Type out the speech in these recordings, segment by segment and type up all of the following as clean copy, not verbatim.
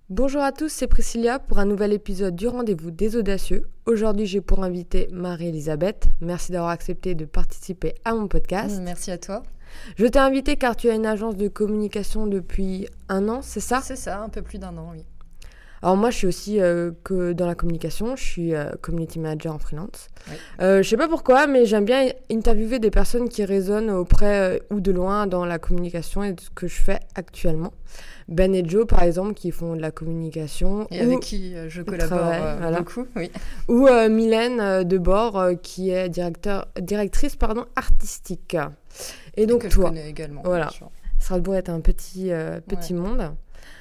Bonjour à tous, c'est Priscilla pour un nouvel épisode du Rendez-vous des Audacieux. Aujourd'hui, j'ai pour invitée Marie-Elisabeth. Merci d'avoir accepté de participer à mon podcast. Merci à toi. Je t'ai invitée car tu as une agence de communication depuis 1 an, c'est ça ? C'est ça, un peu plus d'1 an, oui. Alors moi, je suis aussi que dans la communication, je suis community manager en freelance. Oui. Je sais pas pourquoi, mais j'aime bien interviewer des personnes qui résonnent auprès ou de loin dans la communication et de ce que je fais actuellement. Ben et Joe, par exemple, qui font de la communication. Et avec qui je collabore beaucoup, oui. Ou Mylène Debord, qui est directrice artistique. Et donc que toi, je connais également. voilà. Strasbourg est un petit monde.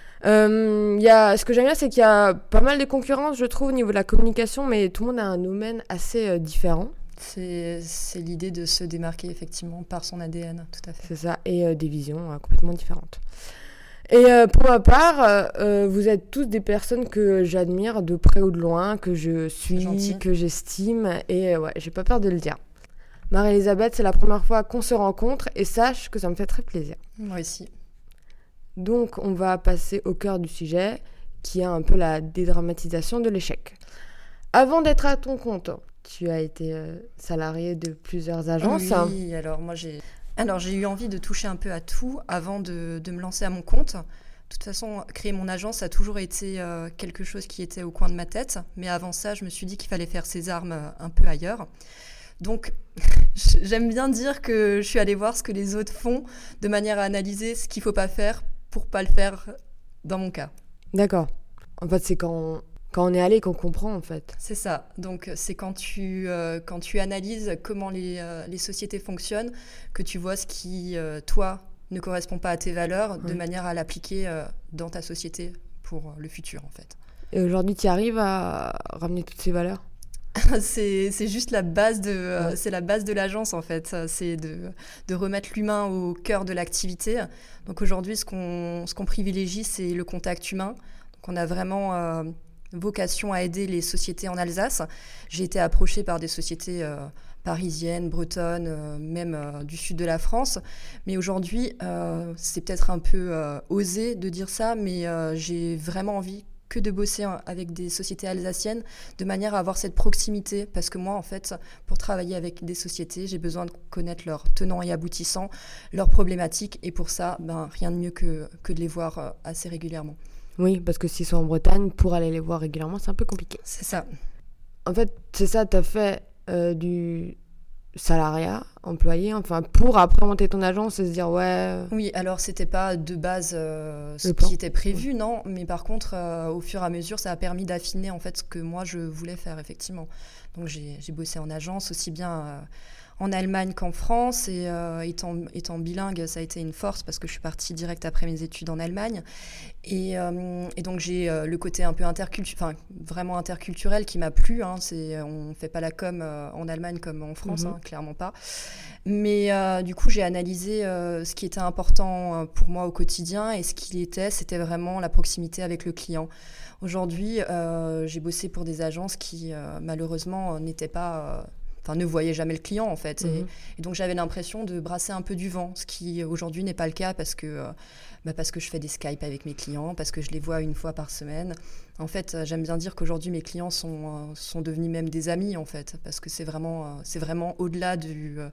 Ce que j'aime bien, c'est qu'il y a pas mal de concurrence, je trouve, au niveau de la communication, mais tout le monde a un domaine assez différent. C'est l'idée de se démarquer, effectivement, par son ADN, tout à fait. C'est ça, et des visions complètement différentes. Et pour ma part, vous êtes tous des personnes que j'admire de près ou de loin, que je suis, que j'estime, et j'ai pas peur de le dire. Marie-Elisabeth, c'est la première fois qu'on se rencontre, et sache que ça me fait très plaisir. Moi aussi. Donc, on va passer au cœur du sujet, qui est un peu la dédramatisation de l'échec. Avant d'être à ton compte, tu as été salarié de plusieurs agences. Oui, alors moi j'ai eu envie de toucher un peu à tout avant de me lancer à mon compte. De toute façon, créer mon agence a toujours été quelque chose qui était au coin de ma tête. Mais avant ça, je me suis dit qu'il fallait faire ses armes un peu ailleurs. Donc, j'aime bien dire que je suis allée voir ce que les autres font de manière à analyser ce qu'il ne faut pas faire pour ne pas le faire dans mon cas. D'accord. En fait, c'est quand on est allé qu'on comprend, en fait. C'est ça. Donc, c'est quand tu analyses comment les sociétés fonctionnent, que tu vois ce qui, toi, ne correspond pas à tes valeurs, de manière à l'appliquer dans ta société pour le futur, en fait. Et aujourd'hui, tu arrives à ramener toutes ces valeurs ? C'est juste la base c'est la base de l'agence, en fait. C'est de remettre l'humain au cœur de l'activité. Donc, aujourd'hui, ce qu'on privilégie, c'est le contact humain. Donc, on a vraiment vocation à aider les sociétés en Alsace. J'ai été approchée par des sociétés parisiennes, bretonnes, même du sud de la France. Mais aujourd'hui, c'est peut-être un peu osé de dire ça, mais j'ai vraiment envie que de bosser avec des sociétés alsaciennes de manière à avoir cette proximité. Parce que moi, en fait, pour travailler avec des sociétés, j'ai besoin de connaître leurs tenants et aboutissants, leurs problématiques. Et pour ça, rien de mieux que de les voir assez régulièrement. Oui, parce que s'ils sont en Bretagne, pour aller les voir régulièrement, c'est un peu compliqué. C'est ça. En fait, c'est ça, tu as fait du salariat, employé, enfin, pour après monter ton agence et se dire, ouais... Oui, alors c'était pas de base ce qui était prévu, non, mais par contre, au fur et à mesure, ça a permis d'affiner, en fait, ce que moi, je voulais faire, effectivement. Donc, j'ai bossé en agence, aussi bien... en Allemagne qu'en France, et étant bilingue, ça a été une force parce que je suis partie direct après mes études en Allemagne. Et donc j'ai le côté un peu vraiment interculturel qui m'a plu. On ne fait pas la com en Allemagne comme en France, clairement pas. Mais du coup, j'ai analysé ce qui était important pour moi au quotidien, et ce qui c'était vraiment la proximité avec le client. Aujourd'hui, j'ai bossé pour des agences qui, malheureusement, ne voyait jamais le client, en fait. Et donc, j'avais l'impression de brasser un peu du vent, ce qui, aujourd'hui, n'est pas le cas parce que je fais des Skype avec mes clients, parce que je les vois 1 fois par semaine. En fait, j'aime bien dire qu'aujourd'hui, mes clients sont devenus même des amis, en fait, parce que c'est vraiment au-delà de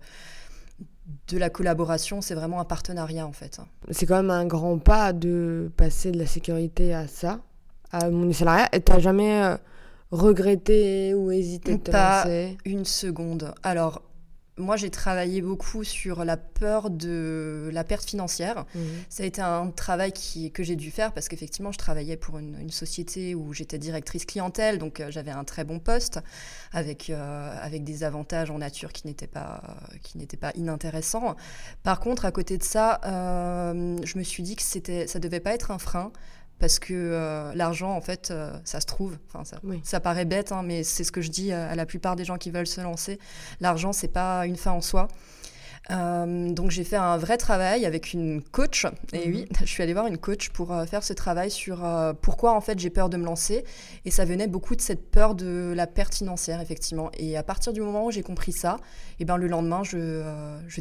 la collaboration, c'est vraiment un partenariat, en fait. C'est quand même un grand pas de passer de la sécurité à ça, à mon salariat. Et t'as jamais... regretter ou hésiter de te lancer ? Pas une seconde. Alors, moi, j'ai travaillé beaucoup sur la peur de la perte financière. Ça a été un travail que j'ai dû faire parce qu'effectivement, je travaillais pour une société où j'étais directrice clientèle, donc j'avais un très bon poste avec des avantages en nature qui n'étaient pas inintéressants. Par contre, à côté de ça, je me suis dit que ça devait pas être un frein. Parce que l'argent, en fait, ça se trouve. Ça paraît bête, mais c'est ce que je dis à la plupart des gens qui veulent se lancer. L'argent, c'est pas une fin en soi. Donc j'ai fait un vrai travail avec une coach, et oui, je suis allée voir une coach pour faire ce travail sur pourquoi en fait j'ai peur de me lancer, et ça venait beaucoup de cette peur de la perte financière effectivement. Et à partir du moment où j'ai compris ça, et ben le lendemain je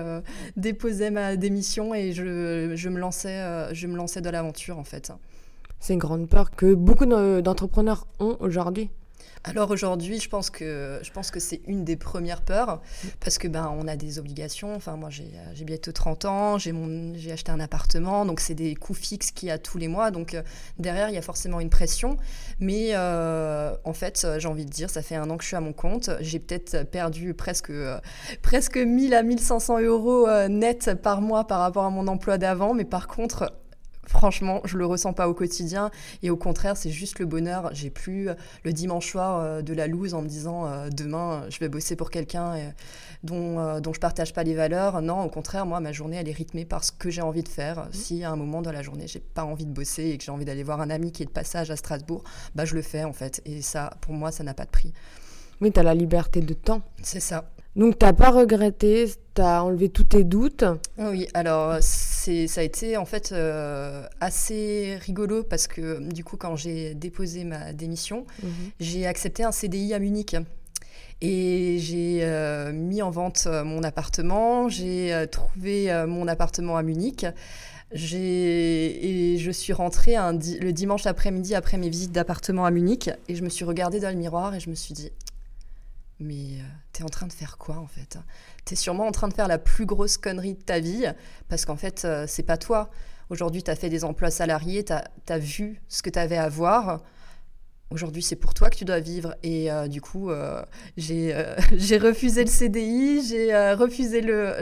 déposais ma démission et je me lançais dans l'aventure en fait. C'est une grande peur que beaucoup d'entrepreneurs ont aujourd'hui. Alors aujourd'hui, je pense que c'est une des premières peurs parce que on a des obligations. Enfin, moi, j'ai bientôt 30 ans, j'ai acheté un appartement, donc c'est des coûts fixes qu'il y a tous les mois. Donc derrière, il y a forcément une pression. Mais en fait, j'ai envie de dire, ça fait 1 an que je suis à mon compte. J'ai peut-être perdu presque 1000 à 1500 euros net par mois par rapport à mon emploi d'avant. Mais par contre, franchement, je le ressens pas au quotidien et au contraire, c'est juste le bonheur. J'ai plus le dimanche soir de la loose en me disant demain je vais bosser pour quelqu'un dont je partage pas les valeurs. Non, au contraire, moi ma journée elle est rythmée par ce que j'ai envie de faire. Si à un moment dans la journée j'ai pas envie de bosser et que j'ai envie d'aller voir un ami qui est de passage à Strasbourg, je le fais en fait. Et ça, pour moi, ça n'a pas de prix. Mais t'as la liberté de temps. C'est ça. Donc, t'as pas regretté, t'as enlevé tous tes doutes. Oui, alors ça a été en fait assez rigolo parce que du coup, quand j'ai déposé ma démission, j'ai accepté un CDI à Munich. Et j'ai mis en vente mon appartement, j'ai trouvé mon appartement à Munich. Et je suis rentrée le dimanche après-midi après mes visites d'appartement à Munich et je me suis regardée dans le miroir et je me suis dit... Mais t'es en train de faire quoi en fait ? T'es sûrement en train de faire la plus grosse connerie de ta vie parce qu'en fait, c'est pas toi. Aujourd'hui, t'as fait des emplois salariés, t'as vu ce que t'avais à voir. Aujourd'hui, c'est pour toi que tu dois vivre. Et du coup, j'ai refusé le CDI, j'ai refusé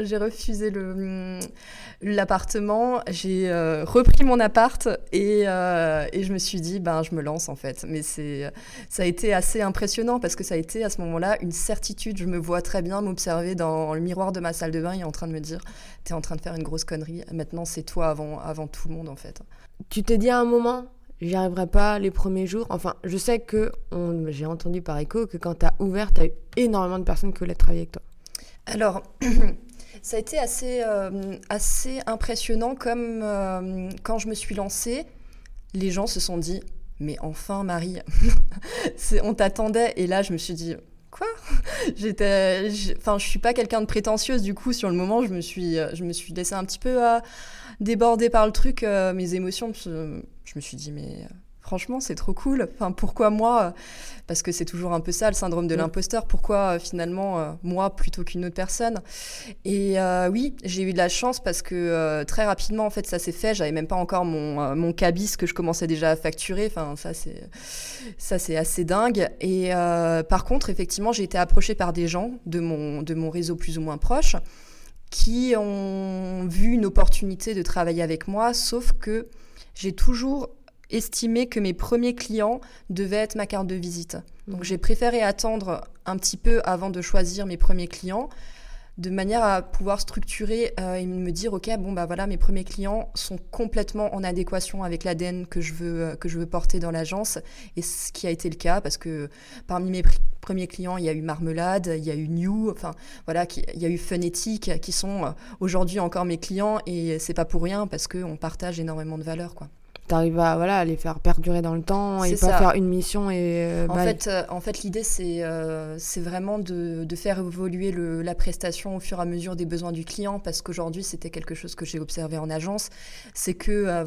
l'appartement, j'ai repris mon appart et je me suis dit, je me lance en fait. Mais ça a été assez impressionnant parce que ça a été à ce moment-là une certitude. Je me vois très bien m'observer dans le miroir de ma salle de bain et en train de me dire, t'es en train de faire une grosse connerie. Maintenant, c'est toi avant tout le monde en fait. Tu t'es dit à un moment, j'y arriverai pas les premiers jours. Enfin, je sais que j'ai entendu par écho que quand t'as ouvert, t'as eu énormément de personnes qui voulaient travailler avec toi. Alors... Ça a été assez impressionnant comme quand je me suis lancée, les gens se sont dit « Mais enfin Marie, on t'attendait » et là je me suis dit « Quoi ?» je suis pas quelqu'un de prétentieuse du coup sur le moment, je me suis laissée un petit peu déborder par le truc, mes émotions, je me suis dit « Mais... » Franchement, c'est trop cool. Enfin, pourquoi moi ? Parce que c'est toujours un peu ça, le syndrome de l'imposteur. Pourquoi finalement moi plutôt qu'une autre personne ? Et oui, j'ai eu de la chance parce que très rapidement, en fait, ça s'est fait. J'avais même pas encore mon cabis que je commençais déjà à facturer. Enfin, ça c'est assez dingue. Et par contre, effectivement, j'ai été approchée par des gens de mon réseau plus ou moins proche qui ont vu une opportunité de travailler avec moi, sauf que j'ai toujours estimé que mes premiers clients devaient être ma carte de visite. Donc j'ai préféré attendre un petit peu avant de choisir mes premiers clients, de manière à pouvoir structurer et me dire ok, voilà, mes premiers clients sont complètement en adéquation avec l'ADN que je veux porter dans l'agence, et ce qui a été le cas parce que parmi mes premiers clients, il y a eu Marmelade, il y a eu New, enfin voilà, il y a eu Phonétique qui sont aujourd'hui encore mes clients, et c'est pas pour rien parce qu'on partage énormément de valeurs, quoi. T'arrives à les faire perdurer dans le temps et pas faire une mission et... En fait, l'idée, c'est vraiment de faire évoluer la prestation au fur et à mesure des besoins du client, parce qu'aujourd'hui, c'était quelque chose que j'ai observé en agence, c'est que,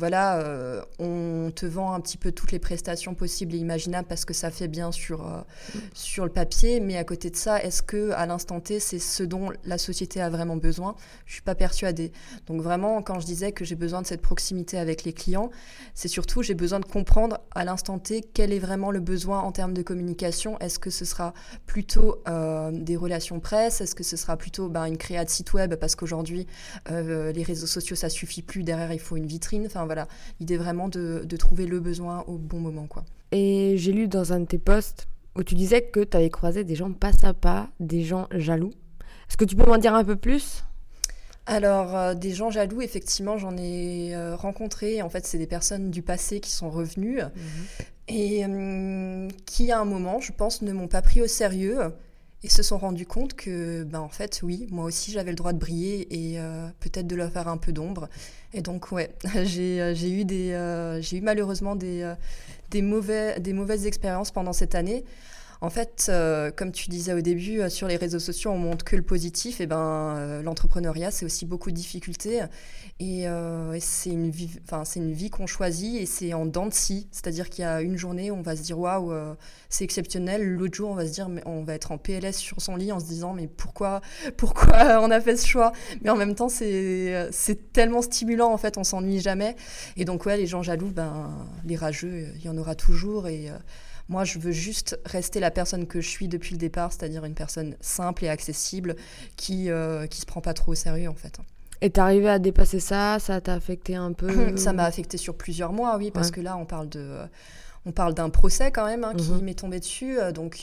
on te vend un petit peu toutes les prestations possibles et imaginables parce que ça fait bien sur le papier, mais à côté de ça, est-ce qu'à l'instant T, c'est ce dont la société a vraiment besoin ? Je ne suis pas persuadée. Donc vraiment, quand je disais que j'ai besoin de cette proximité avec les clients, c'est surtout, j'ai besoin de comprendre à l'instant T quel est vraiment le besoin en termes de communication. Est-ce que ce sera plutôt des relations presse ? Est-ce que ce sera plutôt une créa de site web ? Parce qu'aujourd'hui, les réseaux sociaux, ça suffit plus. Derrière, il faut une vitrine. Enfin voilà, l'idée vraiment de trouver le besoin au bon moment, quoi. Et j'ai lu dans un de tes posts où tu disais que tu avais croisé des gens pas sympas, des gens jaloux. Est-ce que tu peux m'en dire un peu plus ? Alors, des gens jaloux, effectivement, j'en ai rencontré. En fait, c'est des personnes du passé qui sont revenues et qui, à un moment, je pense, ne m'ont pas pris au sérieux et se sont rendus compte que, en fait, oui, moi aussi, j'avais le droit de briller et peut-être de leur faire un peu d'ombre. Et donc, ouais, j'ai eu malheureusement des mauvaises expériences pendant cette année. En fait, comme tu disais au début, sur les réseaux sociaux, on montre que le positif. Et l'entrepreneuriat, c'est aussi beaucoup de difficultés. Et c'est une vie qu'on choisit et c'est en dents de scie. C'est-à-dire qu'il y a une journée où on va se dire waouh, c'est exceptionnel. L'autre jour, on va se dire, mais on va être en PLS sur son lit en se disant mais pourquoi on a fait ce choix. Mais en même temps, c'est tellement stimulant en fait, on s'ennuie jamais. Et donc les gens jaloux, les rageux, il y en aura toujours. Et moi, je veux juste rester la personne que je suis depuis le départ, c'est-à-dire une personne simple et accessible qui se prend pas trop au sérieux en fait. Et t'es arrivé à dépasser ça t'a affecté un peu? Ça m'a affecté sur plusieurs mois, oui, parce que là, on parle d'un procès quand même qui m'est tombé dessus,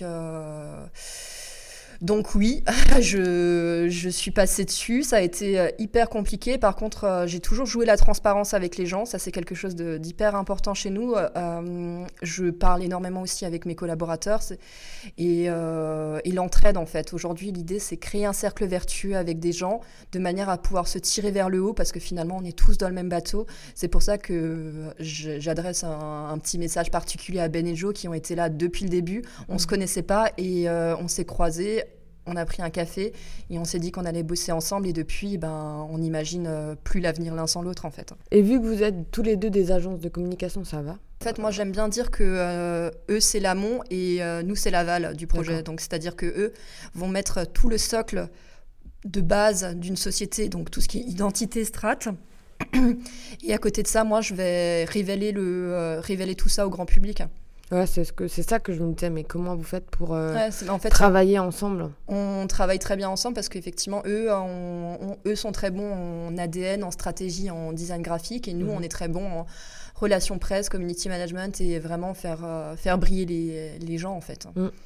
donc oui, je suis passée dessus, ça a été hyper compliqué. Par contre, j'ai toujours joué la transparence avec les gens, ça c'est quelque chose d'hyper important chez nous. Je parle énormément aussi avec mes collaborateurs et l'entraide en fait. Aujourd'hui, l'idée c'est créer un cercle vertueux avec des gens de manière à pouvoir se tirer vers le haut parce que finalement on est tous dans le même bateau. C'est pour ça que j'adresse un petit message particulier à Ben et Joe qui ont été là depuis le début. On se connaissait pas et on s'est croisés. On a pris un café et on s'est dit qu'on allait bosser ensemble et depuis, on n'imagine plus l'avenir l'un sans l'autre en fait. Et vu que vous êtes tous les deux des agences de communication, ça va? En fait, moi j'aime bien dire que eux c'est l'amont et nous c'est l'aval du projet. D'accord. Donc c'est-à-dire que eux vont mettre tout le socle de base d'une société, donc tout ce qui est identité, strate. Et à côté de ça, moi je vais révéler tout ça au grand public. Ouais, c'est ça que je me disais, mais comment vous faites pour travailler ensemble? On travaille très bien ensemble parce qu'effectivement, eux sont très bons en ADN, en stratégie, en design graphique, et nous, on est très bons en relations presse, community management, et vraiment faire briller les gens, en fait.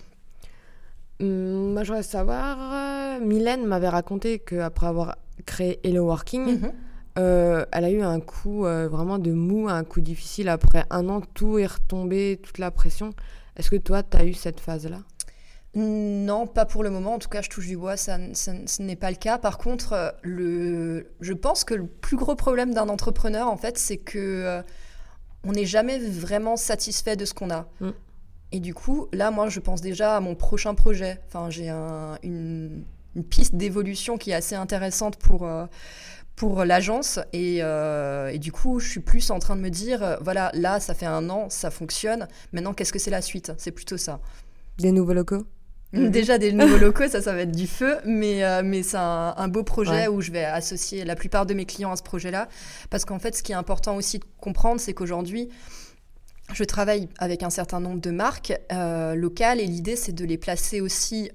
Moi, je voudrais savoir, Mylène m'avait raconté qu'après avoir créé Hello Working, elle a eu un coup vraiment de mou, un coup difficile. Après un an, tout est retombé, toute la pression. Est-ce que toi, tu as eu cette phase-là? Non, pas pour le moment. En tout cas, je touche du bois, ce n'est pas le cas. Par contre, je pense que le plus gros problème d'un entrepreneur, en fait, c'est que on n'est jamais vraiment satisfait de ce qu'on a. Et du coup, là, moi, je pense déjà à mon prochain projet. Enfin, j'ai une piste d'évolution qui est assez intéressante pour l'agence et du coup je suis plus en train de me dire voilà, là ça fait un an, ça fonctionne, maintenant qu'est-ce que c'est la suite? C'est plutôt ça. Des nouveaux locaux? Déjà des nouveaux locaux, ça va être du feu, mais c'est un beau projet où je vais associer la plupart de mes clients à ce projet-là, parce qu'en fait ce qui est important aussi de comprendre, c'est qu'aujourd'hui je travaille avec un certain nombre de marques locales et l'idée c'est de les placer aussi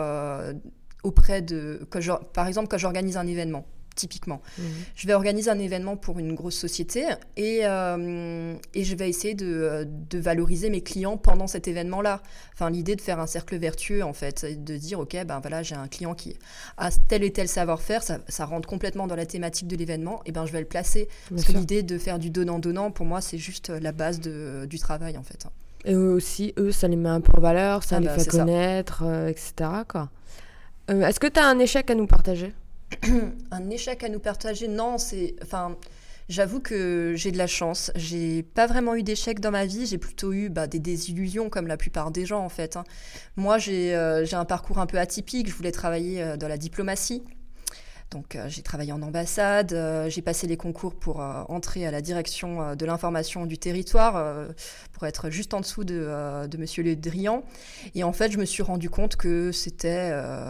auprès de, par exemple quand j'organise un événement. Typiquement, je vais organiser un événement pour une grosse société et je vais essayer de valoriser mes clients pendant cet événement-là. Enfin, l'idée de faire un cercle vertueux, en fait, de dire, OK, voilà, j'ai un client qui a tel et tel savoir-faire, ça rentre complètement dans la thématique de l'événement, et je vais le placer. Parce que l'idée de faire du donnant-donnant, pour moi, c'est juste la base du travail, en fait. Et aussi, ça les met un peu en valeur, ça les fait connaître, etc., quoi. Est-ce que tu as un échec à nous partager? Un échec à nous partager? Non, j'avoue que j'ai de la chance. J'ai pas vraiment eu d'échecs dans ma vie. J'ai plutôt eu des désillusions comme la plupart des gens en fait. Moi, j'ai un parcours un peu atypique. Je voulais travailler dans la diplomatie. Donc, j'ai travaillé en ambassade. J'ai passé les concours pour entrer à la direction de l'information du territoire, pour être juste en dessous de Monsieur Le Drian. Et en fait, je me suis rendu compte que c'était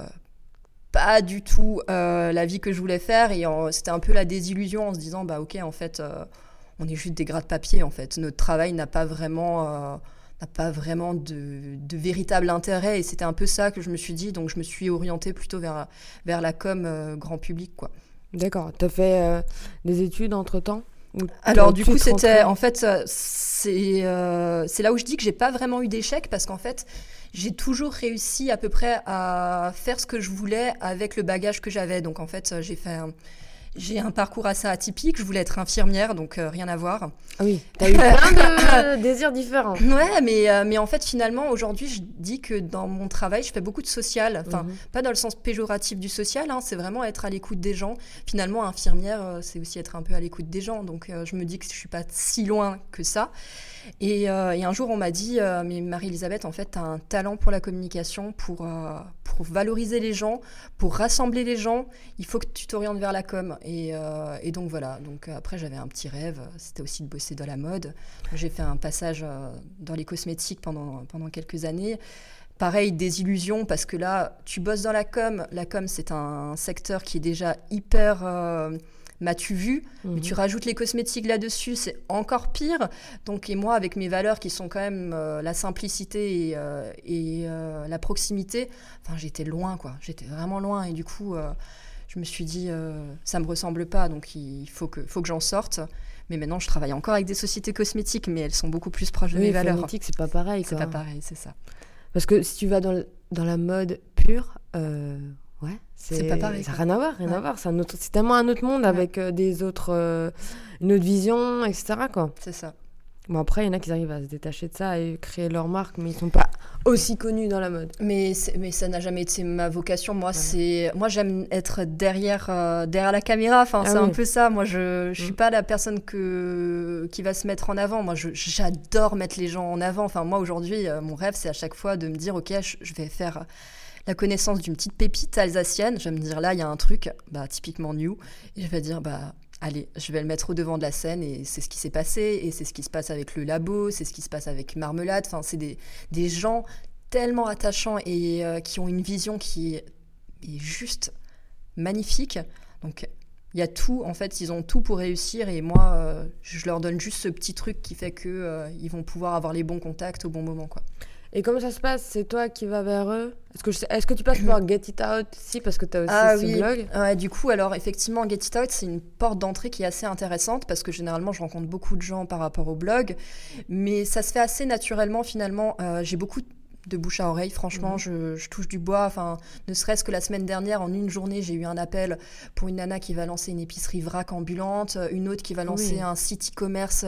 pas du tout la vie que je voulais faire et c'était un peu la désillusion en se disant ok, en fait on est juste des gras de papier, en fait notre travail n'a pas vraiment de véritable intérêt, et c'était un peu ça que je me suis dit, donc je me suis orientée plutôt vers la com grand public, quoi. D'accord. T'as fait des études entre-temps? Alors du coup c'était en fait c'est là où je dis que j'ai pas vraiment eu d'échec, parce qu'en fait j'ai toujours réussi à peu près à faire ce que je voulais avec le bagage que j'avais. Donc en fait j'ai J'ai un parcours assez atypique. Je voulais être infirmière, donc rien à voir. Ah oui, t'as eu plein de désirs différents. Ouais, mais en fait, finalement, aujourd'hui, je dis que dans mon travail, je fais beaucoup de social. Enfin, pas dans le sens péjoratif du social, hein, c'est vraiment être à l'écoute des gens. Finalement, infirmière, c'est aussi être un peu à l'écoute des gens. Donc, je me dis que je suis pas si loin que ça. Et un jour, on m'a dit, mais Marie-Elisabeth, en fait, tu as un talent pour la communication, pour valoriser les gens, pour rassembler les gens. Il faut que tu t'orientes vers la com. Et donc, voilà. Donc, après, j'avais un petit rêve. C'était aussi de bosser dans la mode. J'ai fait un passage dans les cosmétiques pendant quelques années. Pareil, des illusions, parce que là, tu bosses dans la com. La com, c'est un secteur qui est déjà hyper... m'as-tu vu, mais tu rajoutes les cosmétiques là-dessus, c'est encore pire. Donc, et moi, avec mes valeurs qui sont quand même la simplicité et la proximité, enfin, j'étais loin, quoi. J'étais vraiment loin. Et du coup, je me suis dit, ça me ressemble pas, donc il faut que j'en sorte. Mais maintenant, je travaille encore avec des sociétés cosmétiques, mais elles sont beaucoup plus proches de mes valeurs. Cosmétique, c'est pas pareil, quoi. C'est pas pareil, c'est ça. Parce que si tu vas dans la mode pure... Ouais, c'est pas pareil. Ça n'a rien à voir, à voir. C'est tellement un autre monde avec une autre vision, etc., quoi. C'est ça. Bon, après, il y en a qui arrivent à se détacher de ça et créer leur marque, mais ils sont pas aussi connus dans la mode. Mais ça n'a jamais été ma vocation. Moi, moi, j'aime être derrière la caméra. Enfin, c'est un peu ça. Moi, je suis pas la personne qui va se mettre en avant. Moi, j'adore mettre les gens en avant. Enfin, moi, aujourd'hui, mon rêve, c'est à chaque fois de me dire, OK, je vais faire... la connaissance d'une petite pépite alsacienne, je vais me dire là, il y a un truc, typiquement new, et je vais dire, allez, je vais le mettre au devant de la scène, et c'est ce qui s'est passé, et c'est ce qui se passe avec le labo, c'est ce qui se passe avec Marmelade, enfin, c'est des gens tellement attachants et qui ont une vision qui est juste magnifique. Donc, il y a tout, en fait, ils ont tout pour réussir, et moi, je leur donne juste ce petit truc qui fait qu'ils vont pouvoir avoir les bons contacts au bon moment, quoi. Et comment ça se passe? C'est toi qui vas vers eux? Est-ce que tu passes par Get It Out aussi, parce que tu as aussi ce blog? Ouais, du coup, alors effectivement, Get It Out, c'est une porte d'entrée qui est assez intéressante, parce que généralement, je rencontre beaucoup de gens par rapport au blog, mais ça se fait assez naturellement, finalement. J'ai beaucoup de bouche à oreille, franchement, je touche du bois. Enfin, ne serait-ce que la semaine dernière, en une journée, j'ai eu un appel pour une nana qui va lancer une épicerie vrac ambulante, une autre qui va lancer un site e-commerce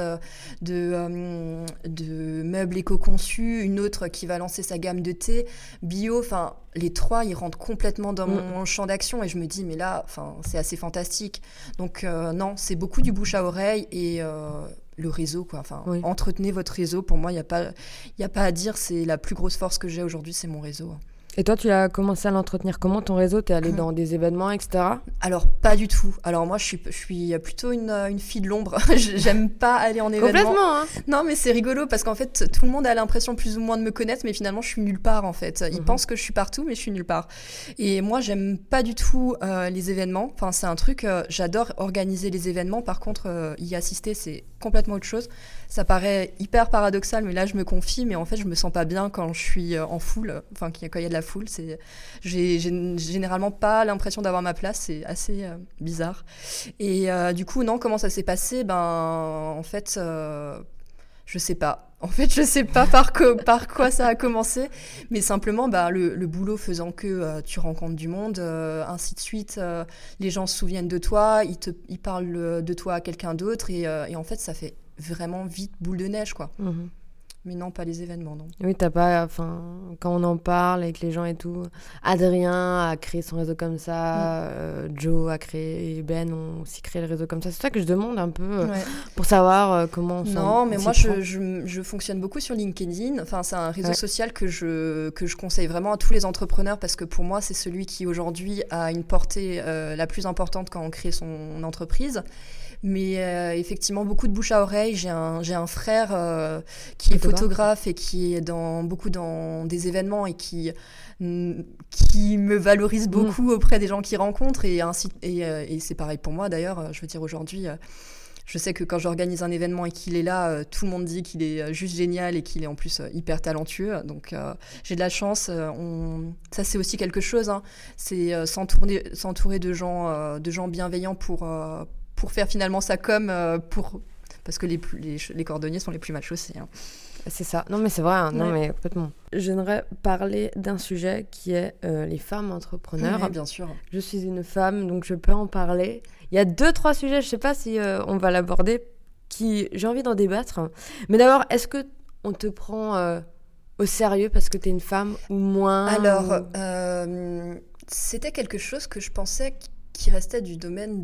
de meubles éco-conçus, une autre qui va lancer sa gamme de thé bio. Enfin, les trois, ils rentrent complètement dans mon champ d'action, et je me dis, mais là, c'est assez fantastique. Donc, non, c'est beaucoup du bouche à oreille et... le réseau, quoi. Enfin, entretenez votre réseau. Pour moi, il y a pas à dire. C'est la plus grosse force que j'ai aujourd'hui, c'est mon réseau. Et toi, tu as commencé à l'entretenir comment, ton réseau? T'es allée dans des événements, etc.? Alors, pas du tout. Alors, moi, je suis plutôt une fille de l'ombre. J'aime pas aller en événement. Complètement, hein. Non, mais c'est rigolo, parce qu'en fait, tout le monde a l'impression plus ou moins de me connaître, mais finalement, je suis nulle part, en fait. Ils pensent que je suis partout, mais je suis nulle part. Et moi, j'aime pas du tout les événements. Enfin, c'est un truc... j'adore organiser les événements. Par contre, y assister, c'est complètement autre chose. Ça paraît hyper paradoxal, mais là, je me confie. Mais en fait, je me sens pas bien quand je suis en foule. Enfin, quand il y a de la foule. J'ai généralement pas l'impression d'avoir ma place. C'est assez bizarre. Et du coup, non, comment ça s'est passé? En fait, je sais pas. En fait, je sais pas par quoi ça a commencé, mais simplement, le boulot faisant que tu rencontres du monde, ainsi de suite, les gens se souviennent de toi, ils parlent de toi à quelqu'un d'autre, et en fait, ça fait vraiment vite boule de neige, quoi. Mais non, pas les événements, non. Oui, t'as pas... Enfin, quand on en parle avec les gens et tout... Adrien a créé son réseau comme ça, Joe a créé... Ben ont aussi créé le réseau comme ça. C'est ça que je demande un peu pour savoir comment... Non, mais moi, je fonctionne beaucoup sur LinkedIn. Enfin, c'est un réseau social que je conseille vraiment à tous les entrepreneurs, parce que pour moi, c'est celui qui, aujourd'hui, a une portée la plus importante quand on crée son entreprise. Mais effectivement, beaucoup de bouche à oreille. J'ai un frère qui est photographe et qui est beaucoup dans des événements, et qui me valorise beaucoup auprès des gens qu'il rencontre. Et c'est pareil pour moi, d'ailleurs. Je veux dire, aujourd'hui, je sais que quand j'organise un événement et qu'il est là, tout le monde dit qu'il est juste génial et qu'il est en plus hyper talentueux. Donc, j'ai de la chance. Ça, c'est aussi quelque chose. Hein. C'est s'entourer de gens bienveillants pour faire finalement sa com, parce que les cordonniers sont les plus mal chaussés. Hein. C'est ça. Non, mais c'est vrai. Hein. Non, mais complètement. J'aimerais parler d'un sujet qui est les femmes entrepreneurs. Oui, bien sûr. Je suis une femme, donc je peux en parler. Il y a 2-3 sujets, je ne sais pas si on va l'aborder, qui j'ai envie d'en débattre. Mais d'abord, est-ce qu'on te prend au sérieux parce que tu es une femme ou moins? Alors, c'était quelque chose que je pensais qui restait du domaine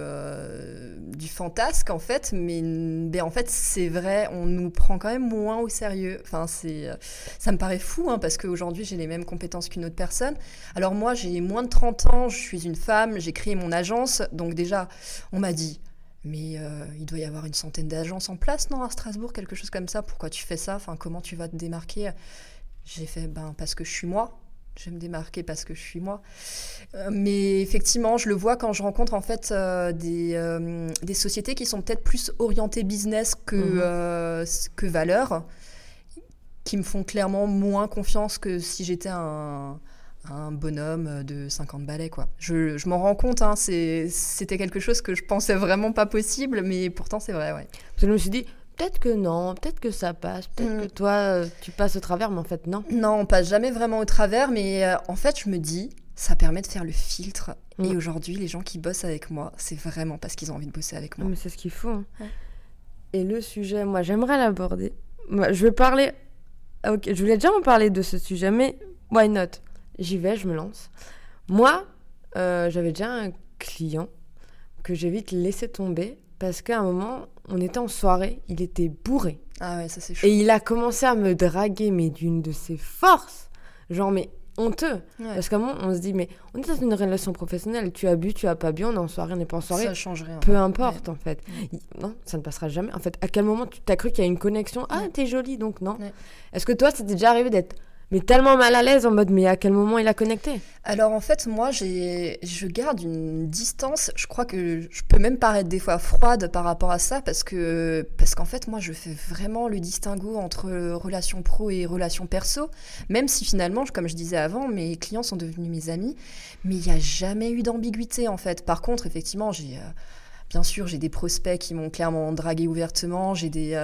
du fantasque, en fait. Mais en fait, c'est vrai, on nous prend quand même moins au sérieux. Enfin, ça me paraît fou, hein, parce qu'aujourd'hui, j'ai les mêmes compétences qu'une autre personne. Alors moi, j'ai moins de 30 ans, je suis une femme, j'ai créé mon agence. Donc déjà, on m'a dit... Mais il doit y avoir une centaine d'agences en place, non, à Strasbourg, quelque chose comme ça. Pourquoi tu fais ça? Enfin, comment tu vas te démarquer? J'ai fait, parce que je suis moi. Je vais me démarquer parce que je suis moi. Mais effectivement, je le vois quand je rencontre en fait des sociétés qui sont peut-être plus orientées business que valeur, qui me font clairement moins confiance que si j'étais un bonhomme de 50 balais, quoi. Je m'en rends compte, hein, c'était quelque chose que je pensais vraiment pas possible, mais pourtant c'est vrai, ouais. Parce que je me suis dit, peut-être que non, peut-être que ça passe, peut-être que toi, tu passes au travers, mais en fait, non. Non, on passe jamais vraiment au travers, mais en fait, je me dis, ça permet de faire le filtre. Et aujourd'hui, les gens qui bossent avec moi, c'est vraiment parce qu'ils ont envie de bosser avec moi. Mais c'est ce qu'il faut. Hein. Ouais. Et le sujet, moi, j'aimerais l'aborder. Moi, je vais parler... Ok, je voulais déjà en parler de ce sujet, mais why not? J'y vais, je me lance. Moi, j'avais déjà un client que j'ai vite laissé tomber parce qu'à un moment, on était en soirée, il était bourré. Ah ouais, ça c'est chaud. Et il a commencé à me draguer, mais d'une de ses forces. Genre, mais honteux. Ouais. Parce qu'à un moment, on se dit, mais on est dans une relation professionnelle. Tu as bu, tu as pas bu, on est en soirée, on n'est pas en soirée. Ça change rien. Peu importe, en fait. Non, ça ne passera jamais. En fait, à quel moment tu t'as cru qu'il y a une connexion? Ah, t'es jolie, donc non. Ouais. Est-ce que toi, c'était déjà arrivé d'être... mais tellement mal à l'aise en mode, mais à quel moment il a connecté? Alors en fait, moi, je garde une distance. Je crois que je peux même paraître des fois froide par rapport à ça parce qu'en fait, moi, je fais vraiment le distinguo entre relations pro et relations perso. Même si finalement, comme je disais avant, mes clients sont devenus mes amis. Mais il n'y a jamais eu d'ambiguïté en fait. Par contre, effectivement, bien sûr, j'ai des prospects qui m'ont clairement dragué ouvertement. J'ai des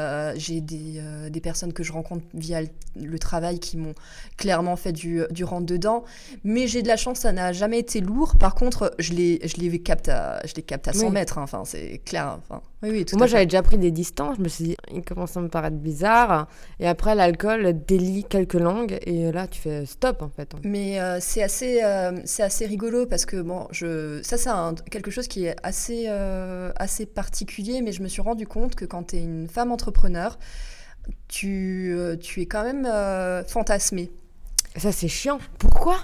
personnes que je rencontre via le travail qui m'ont clairement fait du rentre-dedans. Mais j'ai de la chance, ça n'a jamais été lourd. Par contre, je les capte à 100 mètres. Hein. Enfin, c'est clair. Enfin, oui, tout Moi, à fait. J'avais déjà pris des distances. Je me suis dit, il commence à me paraître bizarre. Et après, l'alcool délie quelques langues. Et là, tu fais stop, en fait. Mais c'est assez rigolo parce que, bon, ça, c'est quelque chose qui est assez particulier, mais je me suis rendu compte que quand tu es une femme entrepreneur, tu es quand même fantasmée. Ça, c'est chiant. Pourquoi ?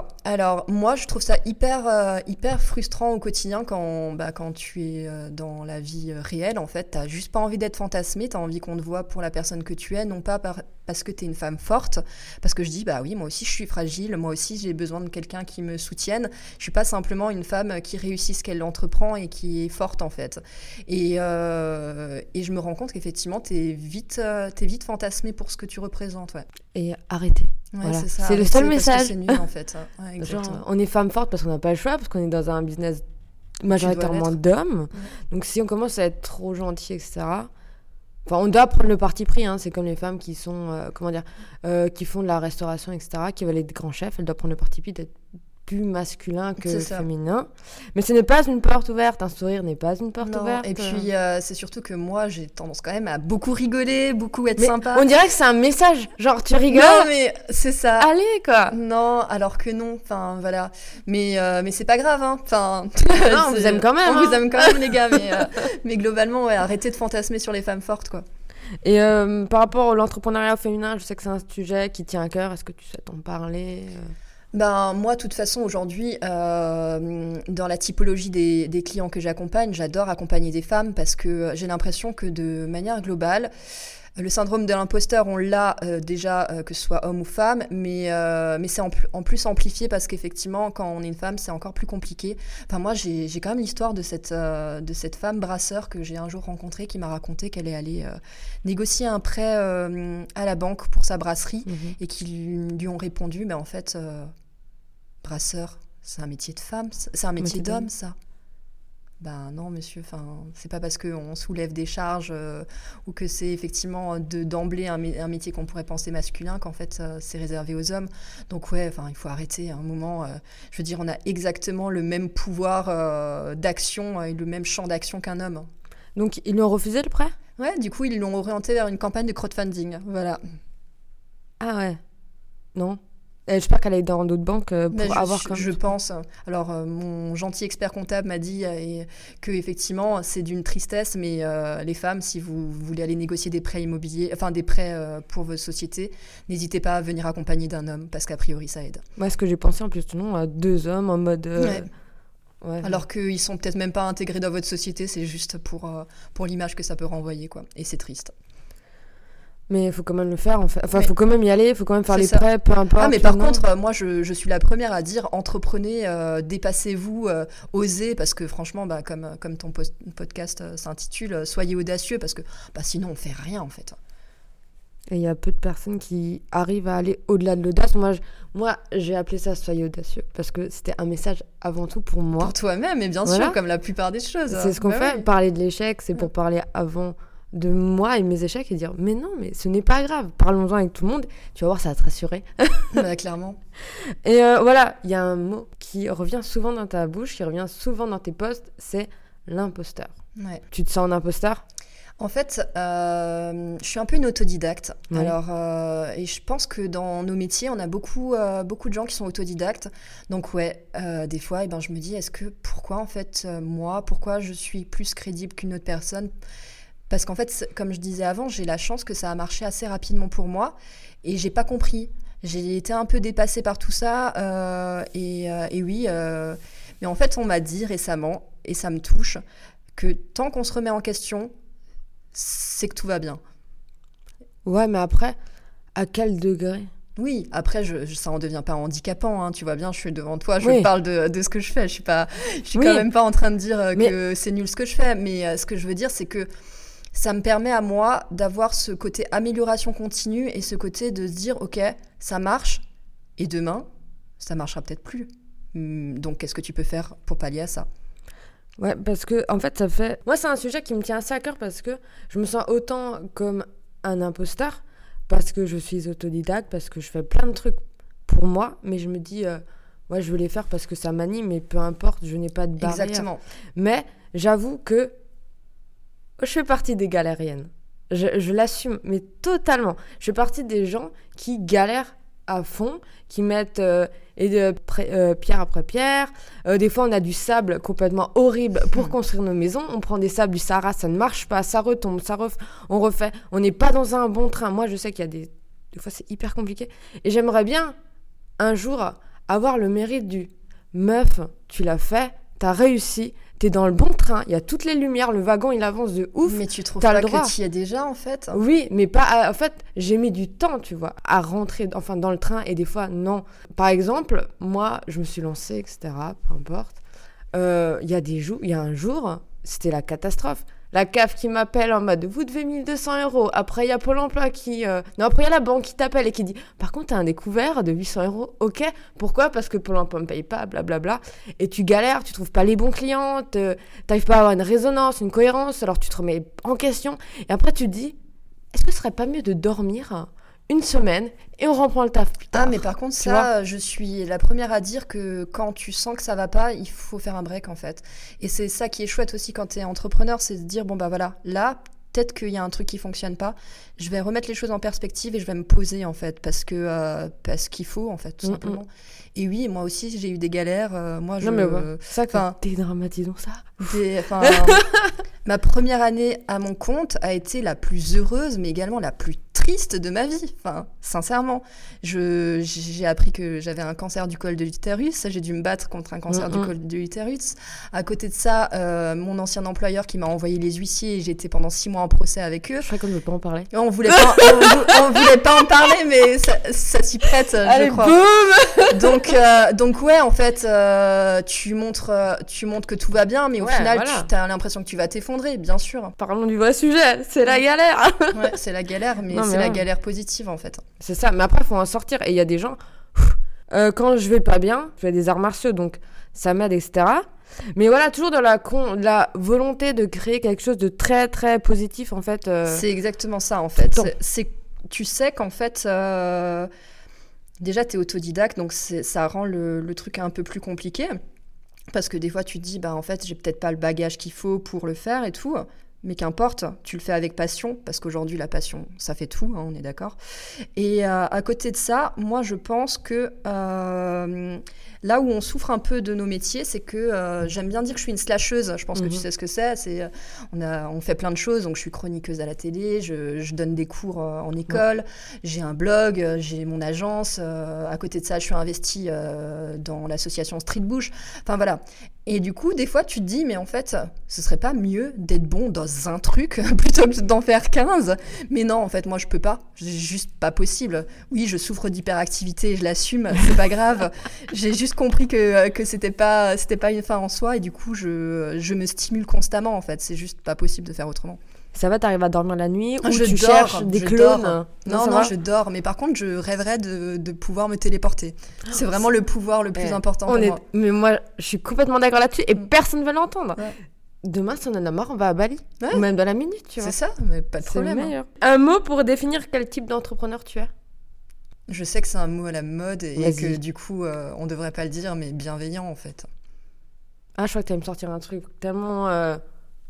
Alors, moi, je trouve ça hyper frustrant au quotidien quand tu es dans la vie réelle, en fait. T'as juste pas envie d'être fantasmée, t'as envie qu'on te voit pour la personne que tu es, non pas parce que t'es une femme forte, parce que je dis, bah oui, moi aussi, je suis fragile, moi aussi, j'ai besoin de quelqu'un qui me soutienne. Je suis pas simplement une femme qui réussit ce qu'elle entreprend et qui est forte, en fait. Et je me rends compte qu'effectivement, t'es vite fantasmée pour ce que tu représentes, ouais. Et arrêtez. Ouais, voilà. C'est le seul message. C'est nul, en fait. Ouais, genre, on est femme forte parce qu'on n'a pas le choix, parce qu'on est dans un business majoritairement d'hommes. Ouais. Donc si on commence à être trop gentil, etc., enfin, on doit prendre le parti pris. Hein. C'est comme les femmes qui sont, qui font de la restauration, etc., qui veulent être grands chefs. Elles doivent prendre le parti pris d'être plus masculin que féminin. Mais ce n'est pas une porte ouverte. Un sourire n'est pas une porte ouverte. Et puis, c'est surtout que moi, j'ai tendance quand même à beaucoup rigoler, beaucoup être sympa. On dirait que c'est un message. Genre, tu rigoles. Non, mais c'est ça. Allez, quoi. Non, alors que non. Enfin, voilà. Mais c'est pas grave, hein. Enfin, non, on vous aime quand même. On vous aime quand même, les gars. Mais globalement, ouais, arrêtez de fantasmer sur les femmes fortes, quoi. Et par rapport à l'entrepreneuriat féminin, je sais que c'est un sujet qui tient à cœur. Est-ce que tu souhaites en parler ? Moi, de toute façon, aujourd'hui, dans la typologie des clients que j'accompagne, j'adore accompagner des femmes parce que j'ai l'impression que de manière globale, le syndrome de l'imposteur, on l'a déjà, que ce soit homme ou femme, mais c'est en plus amplifié parce qu'effectivement, quand on est une femme, c'est encore plus compliqué. Enfin, moi, j'ai quand même l'histoire de cette femme brasseur que j'ai un jour rencontrée qui m'a raconté qu'elle est allée négocier un prêt à la banque pour sa brasserie et qu'ils lui ont répondu, mais en fait, brasseur, c'est un métier de femme, c'est un métier d'homme, ça. Ben non, monsieur, c'est pas parce qu'on soulève des charges ou que c'est effectivement d'emblée un métier qu'on pourrait penser masculin qu'en fait c'est réservé aux hommes. Donc ouais, il faut arrêter à un moment. Je veux dire, on a exactement le même pouvoir d'action et le même champ d'action qu'un homme. Donc ils lui ont refusé le prêt ? Ouais, du coup ils l'ont orienté vers une campagne de crowdfunding, voilà. Ah ouais, non. J'espère qu'elle est dans d'autres banques pour avoir comme... Je pense. Alors, mon gentil expert comptable m'a dit que effectivement, c'est d'une tristesse, mais les femmes, si vous voulez aller négocier des prêts immobiliers, des prêts pour votre société, n'hésitez pas à venir accompagner d'un homme, parce qu'a priori, ça aide. Moi, ce que j'ai pensé en plus, non, à 2 hommes en mode... Ouais. Alors qu'ils sont peut-être même pas intégrés dans votre société, c'est juste pour l'image que ça peut renvoyer, quoi. Et c'est triste. Mais il faut quand même le faire, en fait. Enfin, il faut quand même y aller, il faut quand même faire les prêts, peu importe. Ah, mais par contre, moi, je suis la première à dire, entreprenez, dépassez-vous, osez, parce que franchement, comme ton podcast s'intitule, soyez audacieux, parce que sinon, on fait rien, en fait. Et il y a peu de personnes qui arrivent à aller au-delà de l'audace. Moi, j'ai appelé ça « soyez audacieux », parce que c'était un message avant tout pour moi. Pour toi-même, et bien sûr, comme la plupart des choses. C'est ce qu'on fait, parler de l'échec, c'est pour parler avant... de moi et mes échecs et dire mais non, mais ce n'est pas grave, parlons-en avec tout le monde, tu vas voir, ça va te rassurer. Clairement. Et voilà, il y a un mot qui revient souvent dans ta bouche, qui revient souvent dans tes posts, c'est l'imposteur. Ouais. Tu te sens un imposteur ? En fait, je suis un peu une autodidacte. Oui. Alors, et je pense que dans nos métiers, on a beaucoup de gens qui sont autodidactes. Donc ouais, des fois, je me dis, pourquoi en fait pourquoi je suis plus crédible qu'une autre personne ? Parce qu'en fait, comme je disais avant, j'ai la chance que ça a marché assez rapidement pour moi et j'ai pas compris. J'ai été un peu dépassée par tout ça et oui. Mais en fait, on m'a dit récemment, et ça me touche, que tant qu'on se remet en question, c'est que tout va bien. Ouais, mais après, à quel degré ? Oui, après, ça en devient pas handicapant, hein, tu vois bien, je suis devant toi, je parle de ce que je fais, je suis quand même pas en train de dire que c'est nul ce que je fais, mais ce que je veux dire, c'est que ça me permet à moi d'avoir ce côté amélioration continue et ce côté de se dire, ok, ça marche, et demain, ça marchera peut-être plus. Donc, qu'est-ce que tu peux faire pour pallier à ça ? Ouais, parce que, en fait, moi, c'est un sujet qui me tient assez à cœur parce que je me sens autant comme un imposteur, parce que je suis autodidacte, parce que je fais plein de trucs pour moi, mais je me dis, je veux les faire parce que ça m'anime, mais peu importe, je n'ai pas de barrière. Exactement. Mais j'avoue que je fais partie des galériennes. Je l'assume, mais totalement. Je fais partie des gens qui galèrent à fond, qui mettent pierre après pierre. Des fois, on a du sable complètement horrible pour construire nos maisons. On prend des sables du Sahara, ça ne marche pas, ça retombe, on refait. On n'est pas dans un bon train. Moi, je sais qu'il y a des fois, c'est hyper compliqué. Et j'aimerais bien, un jour, avoir le mérite du « meuf, tu l'as fait, t'as réussi ». T'es dans le bon train, il y a toutes les lumières, le wagon il avance de ouf. Mais tu trouves pas que t'y es déjà en fait ? Oui, mais pas. En fait, j'ai mis du temps, tu vois, à rentrer dans le train et des fois non. Par exemple, moi, je me suis lancée, etc. Peu importe. Il y a un jour, c'était la catastrophe. La CAF qui m'appelle en mode vous devez 1 200 €. Après, il y a Pôle emploi qui. Après, il y a la banque qui t'appelle et qui dit par contre, t'as un découvert de 800 €. Ok. Pourquoi ? Parce que Pôle emploi ne paye pas, blablabla. Et tu galères, tu trouves pas les bons clients, t'arrives pas à avoir une résonance, une cohérence. Alors, tu te remets en question. Et après, tu te dis est-ce que ce serait pas mieux de dormir 1 semaine et on reprend le taf plus tard ? Ah, mais par contre, ça, je suis la première à dire que quand tu sens que ça va pas, il faut faire un break en fait. Et c'est ça qui est chouette aussi quand t'es entrepreneur, c'est de dire bon bah voilà, là, peut-être qu'il y a un truc qui fonctionne pas, je vais remettre les choses en perspective et je vais me poser en fait, parce qu'il faut en fait, tout simplement. Et oui, moi aussi, j'ai eu des galères. Dédramatisons ça. Ma première année à mon compte a été la plus heureuse, mais également la plus triste de ma vie. Enfin, sincèrement, j'ai appris que j'avais un cancer du col de l'utérus. J'ai dû me battre contre un cancer du col de l'utérus. À côté de ça, mon ancien employeur qui m'a envoyé les huissiers, j'ai été pendant 6 mois en procès avec eux. Je crois qu'on ne veut pas en parler. On voulait pas en parler, mais ça s'y prête, allez, je crois. Boum donc ouais, en fait, tu montres que tout va bien, mais au final, tu as l'impression que tu vas t'effondrer, bien sûr. Parlons du vrai sujet, c'est la galère. Ouais, c'est la galère, mais c'est la galère positive, en fait. C'est ça, mais après, il faut en sortir. Et il y a des gens, quand je vais pas bien, je fais des arts martiaux, donc ça m'aide, etc. Mais voilà, toujours dans la volonté de créer quelque chose de très, très positif, en fait. C'est exactement ça, en fait. Tu sais qu'en fait, déjà, tu es autodidacte, donc ça rend le truc un peu plus compliqué. Parce que des fois, tu te dis, en fait, j'ai peut-être pas le bagage qu'il faut pour le faire et tout. Mais qu'importe, tu le fais avec passion, parce qu'aujourd'hui, la passion, ça fait tout, hein, on est d'accord. Et à côté de ça, moi, je pense que là où on souffre un peu de nos métiers, c'est que j'aime bien dire que je suis une slasheuse. Je pense que tu sais ce que c'est. On fait plein de choses, donc je suis chroniqueuse à la télé, je donne des cours en école, j'ai un blog, j'ai mon agence. À côté de ça, je suis investie dans l'association Street Bush. Enfin, voilà. Et du coup, des fois, tu te dis, mais en fait, ce serait pas mieux d'être bon dans un truc plutôt que d'en faire 15 ? Mais non, en fait, moi, je peux pas. C'est juste pas possible. Oui, je souffre d'hyperactivité, je l'assume, c'est pas grave. J'ai juste compris que c'était pas une fin en soi, et du coup, je me stimule constamment, en fait. C'est juste pas possible de faire autrement. Ça va, t'arrives à dormir la nuit ou tu cherches des clones ? Non, je dors. Mais par contre, je rêverais de pouvoir me téléporter. C'est vraiment le pouvoir le plus important pour moi. Mais moi, je suis complètement d'accord là-dessus et personne ne va l'entendre. Ouais. Demain, si on en a marre, on va à Bali. Ouais. Ou même dans la minute, tu vois. C'est ça, mais pas de problème. C'est un mot pour définir quel type d'entrepreneur tu es ? Je sais que c'est un mot à la mode et que du coup, on devrait pas le dire, mais bienveillant en fait. Ah, je crois que tu vas me sortir un truc tellement... Loin ?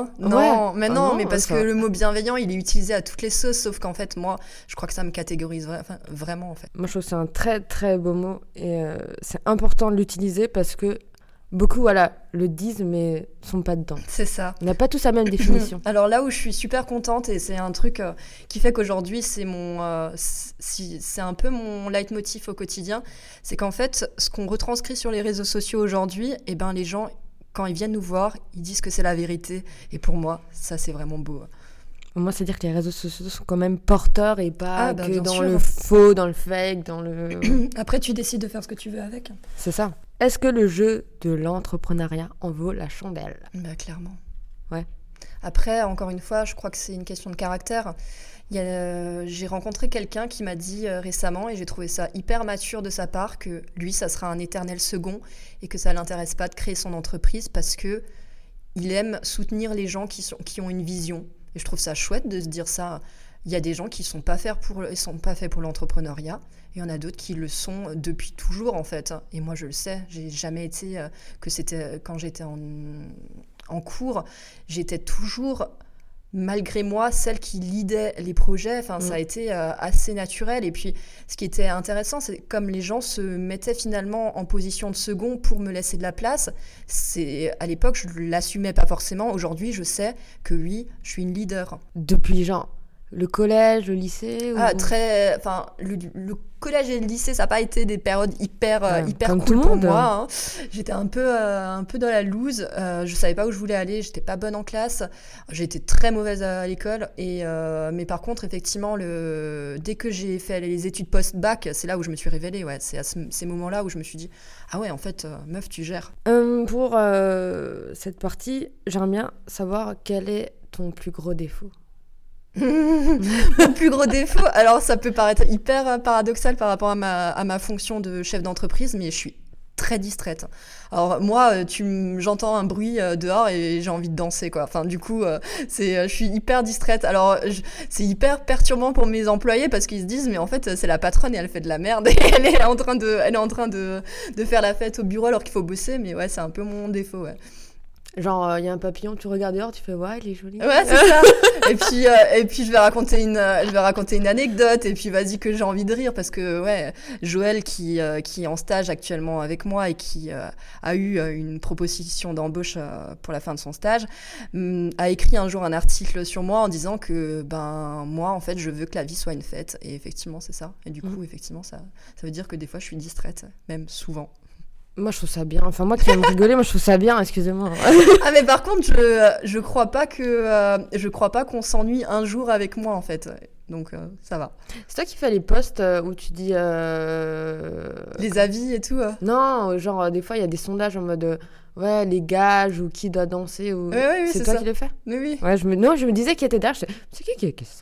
Non, mais parce que le mot bienveillant, il est utilisé à toutes les sauces, sauf qu'en fait, moi, je crois que ça me catégorise vraiment, en fait. Moi, je trouve que c'est un très, très beau mot, et c'est important de l'utiliser parce que beaucoup, le disent, mais ne sont pas dedans. C'est ça. On n'a pas tous la même définition. Alors là où je suis super contente, et c'est un truc qui fait qu'aujourd'hui, c'est un peu mon leitmotiv au quotidien, c'est qu'en fait, ce qu'on retranscrit sur les réseaux sociaux aujourd'hui, les gens... Quand ils viennent nous voir, ils disent que c'est la vérité. Et pour moi, ça, c'est vraiment beau. Moi, c'est dire que les réseaux sociaux sont quand même porteurs et pas que dans le faux, dans le fake, dans le... Après, tu décides de faire ce que tu veux avec. C'est ça. Est-ce que le jeu de l'entrepreneuriat en vaut la chandelle ? Clairement. Ouais. Après, encore une fois, je crois que c'est une question de caractère. J'ai rencontré quelqu'un qui m'a dit récemment, et j'ai trouvé ça hyper mature de sa part, que lui, ça sera un éternel second et que ça ne l'intéresse pas de créer son entreprise parce qu'il aime soutenir les gens qui ont une vision. Et je trouve ça chouette de se dire ça. Il y a des gens qui ne sont pas faits pour l'entrepreneuriat, et il y en a d'autres qui le sont depuis toujours, en fait. Et moi, je le sais, j'ai jamais été... quand j'étais en cours, j'étais toujours... malgré moi, celle qui leadait les projets, ça a été assez naturel. Et puis, ce qui était intéressant, c'est comme les gens se mettaient finalement en position de second pour me laisser de la place. À l'époque, je ne l'assumais pas forcément. Aujourd'hui, je sais que oui, je suis une leader. Depuis le collège, le lycée le collège et le lycée, ça n'a pas été des périodes hyper cool pour moi. Hein. J'étais un peu dans la loose. Je ne savais pas où je voulais aller. Je n'étais pas bonne en classe. J'étais très mauvaise à l'école. Mais par contre, effectivement, dès que j'ai fait les études post-bac, c'est là où je me suis révélée. Ouais. C'est à ces moments-là où je me suis dit « Ah ouais, en fait, meuf, tu gères. » Pour cette partie, j'aimerais bien savoir quel est ton plus gros défaut. Mon plus gros défaut, alors ça peut paraître hyper paradoxal par rapport à ma fonction de chef d'entreprise, mais je suis très distraite. Alors moi, j'entends un bruit dehors et j'ai envie de danser, quoi. Enfin, du coup, je suis hyper distraite. Alors, c'est hyper perturbant pour mes employés parce qu'ils se disent, mais en fait, c'est la patronne et elle fait de la merde et elle est en train de faire la fête au bureau alors qu'il faut bosser. Mais ouais, c'est un peu mon défaut, ouais. Genre, il y a un papillon, tu regardes dehors, tu fais « Ouais, il est joli. » Ouais, c'est ça. Et puis, je vais raconter une anecdote, et puis vas-y que j'ai envie de rire, parce que, ouais, Joël, qui est en stage actuellement avec moi et qui a eu une proposition d'embauche pour la fin de son stage, a écrit un jour un article sur moi en disant que, moi, en fait, je veux que la vie soit une fête. Et effectivement, c'est ça. Et du coup, effectivement, ça veut dire que des fois, je suis distraite, même souvent. Moi, je trouve ça bien. Enfin, moi qui aime rigoler, moi, je trouve ça bien, excusez-moi. Ah, mais par contre, je crois pas qu'on s'ennuie un jour avec moi, en fait. Donc, ça va. C'est toi qui fais les posts où tu dis... les avis et tout Non, genre, des fois, il y a des sondages en mode... ouais, les gages ou qui doit danser. Ou... Oui, c'est toi qui les fais ? Oui. Ouais, je me disais qui était derrière. C'est qui est ça ?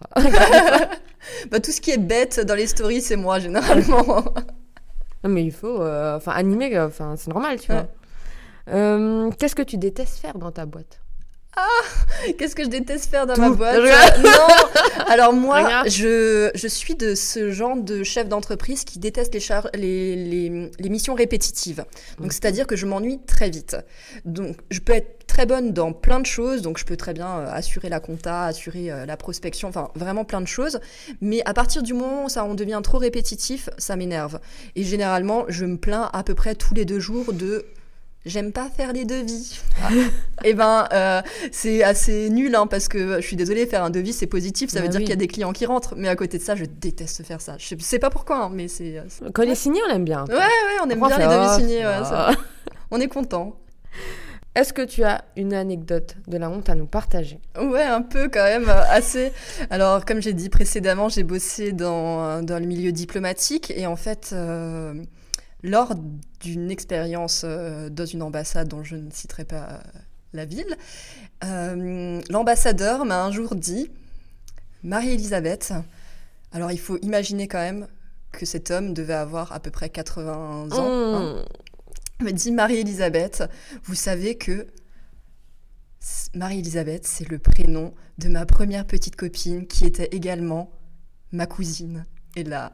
Tout ce qui est bête dans les stories, c'est moi, généralement. Non, mais il faut animer, c'est normal, tu vois. Qu'est-ce que tu détestes faire dans ta boîte ? Qu'est-ce que je déteste faire dans ma boîte ? Non. Alors moi, je suis de ce genre de chef d'entreprise qui déteste les missions répétitives. Donc c'est-à-dire que je m'ennuie très vite. Donc je peux être très bonne dans plein de choses. Donc je peux très bien assurer la compta, assurer la prospection, enfin vraiment plein de choses. Mais à partir du moment où on devient trop répétitif, ça m'énerve. Et généralement, je me plains à peu près tous les 2 jours de... J'aime pas faire les devis. Et c'est assez nul, parce que je suis désolée, faire un devis, c'est positif, ça veut dire qu'il y a des clients qui rentrent. Mais à côté de ça, je déteste faire ça. Je sais pas pourquoi, mais c'est... Quand il est signé, on aime bien. Ouais, on aime bien les devis signés. On est content. Est-ce que tu as une anecdote de la honte à nous partager ? Ouais, un peu quand même, assez. Alors, comme j'ai dit précédemment, j'ai bossé dans le milieu diplomatique et en fait... lors d'une expérience dans une ambassade dont je ne citerai pas la ville, l'ambassadeur m'a un jour dit « Marie-Elisabeth », alors il faut imaginer quand même que cet homme devait avoir à peu près 80 ans, il m'a dit « Marie-Elisabeth, vous savez que Marie-Elisabeth, c'est le prénom de ma première petite copine qui était également ma cousine. » Et là...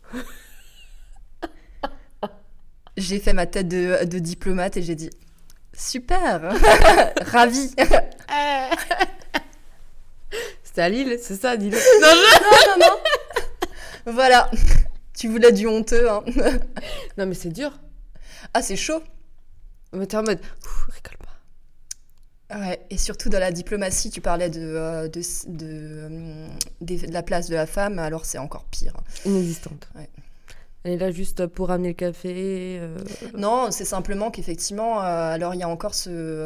J'ai fait ma tête de diplomate et j'ai dit « Super, ravie !» C'était à Lille, c'est ça, dis-le. Non. Voilà, tu voulais du honteux. Non, mais c'est dur. Ah, c'est chaud. Mais t'es en mode « rigole pas ». Ouais, et surtout dans la diplomatie, tu parlais de la place de la femme, alors c'est encore pire. Inexistante. Ouais. Elle est là juste pour ramener le café Non, c'est simplement qu'effectivement, alors il y a encore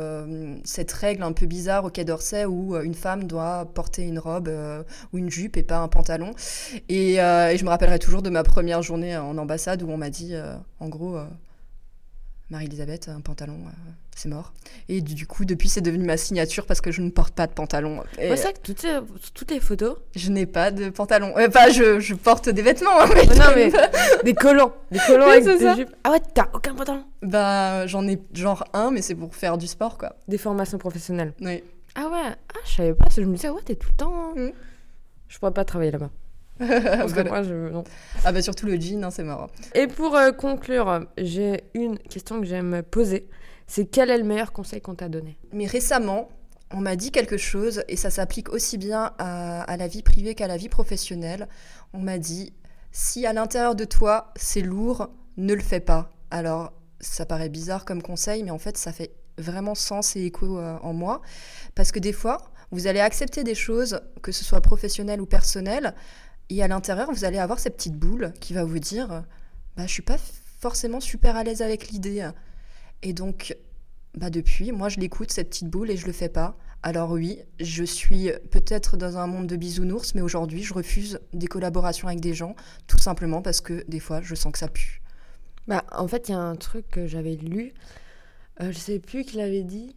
cette règle un peu bizarre au Quai d'Orsay où une femme doit porter une robe ou une jupe et pas un pantalon. Et je me rappellerai toujours de ma première journée en ambassade où on m'a dit, en gros, Marie-Elisabeth, un pantalon, c'est mort. Et du coup, depuis, c'est devenu ma signature parce que je ne porte pas de pantalon. C'est vrai que toutes les photos... Je n'ai pas de pantalon. Je porte des vêtements. Mais des collants. Des collants oui, avec des jupes. Ah ouais, t'as aucun pantalon ? J'en ai genre un, mais c'est pour faire du sport, quoi. Des formations professionnelles. Oui. Ah ouais, je savais pas. Je me disais, ouais, t'es tout le temps... Je pourrais pas travailler là-bas. Parce que moi, non. Ah bah surtout le jean, c'est marrant. Et pour conclure, j'ai une question que j'aime poser. C'est quel est le meilleur conseil qu'on t'a donné ? Mais récemment, on m'a dit quelque chose, et ça s'applique aussi bien à la vie privée qu'à la vie professionnelle. On m'a dit, si à l'intérieur de toi, c'est lourd, ne le fais pas. Alors, ça paraît bizarre comme conseil, mais en fait, ça fait vraiment sens et écho en moi. Parce que des fois, vous allez accepter des choses, que ce soit professionnel ou personnel, et à l'intérieur, vous allez avoir cette petite boule qui va vous dire je suis pas forcément super à l'aise avec l'idée. Et donc, depuis, moi, je l'écoute, cette petite boule, et je le fais pas. Alors oui, je suis peut-être dans un monde de bisounours, mais aujourd'hui, je refuse des collaborations avec des gens, tout simplement parce que des fois, je sens que ça pue. En fait, il y a un truc que j'avais lu, je sais plus qui l'avait dit,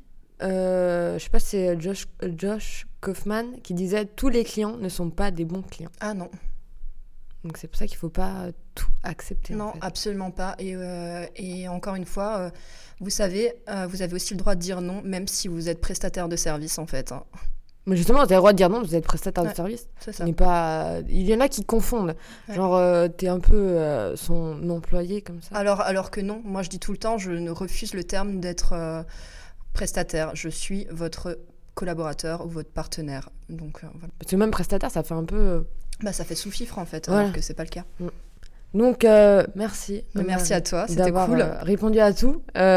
je sais pas si c'est Josh Kaufman qui disait « Tous les clients ne sont pas des bons clients ». Ah non. Donc c'est pour ça qu'il faut pas tout accepter. Non, en fait. Absolument pas. Et encore une fois, vous savez, vous avez aussi le droit de dire non, même si vous êtes prestataire de service, en fait. Mais justement, vous avez le droit de dire non, vous êtes prestataire de service. C'est ça. Il y en a qui confondent. Ouais. Genre, t'es un peu son employé comme ça. Alors que non, moi je dis tout le temps, je ne refuse le terme d'être prestataire. Je suis votre collaborateur ou votre partenaire. Donc, voilà. Parce que même prestataire, ça fait un peu... ça fait sous-fifre en fait, voilà. Alors que c'est pas le cas. Donc, merci. Merci à toi, c'était cool. Répondu à tout.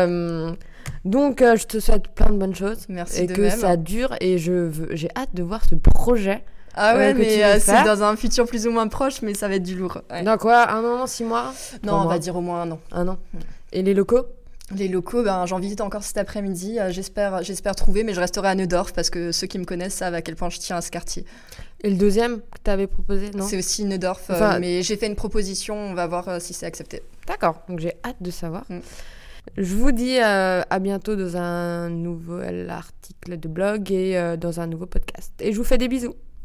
Donc, je te souhaite plein de bonnes choses. Merci et de que même. Ça dure. Et j'ai hâte de voir ce projet. Ah ouais, mais c'est dans un futur plus ou moins proche, mais ça va être du lourd. Ouais. Dans quoi ? 1 an, 6 mois ? Non, on va dire au moins 1 an. 1 an. Et les locaux ? Les locaux, j'en visite encore cet après-midi. J'espère trouver, mais je resterai à Neudorf parce que ceux qui me connaissent savent à quel point je tiens à ce quartier. Et le deuxième que tu avais proposé, non ? C'est aussi Neudorf, mais j'ai fait une proposition, on va voir si c'est accepté. D'accord, donc j'ai hâte de savoir. Je vous dis à bientôt dans un nouvel article de blog et dans un nouveau podcast. Et je vous fais des bisous.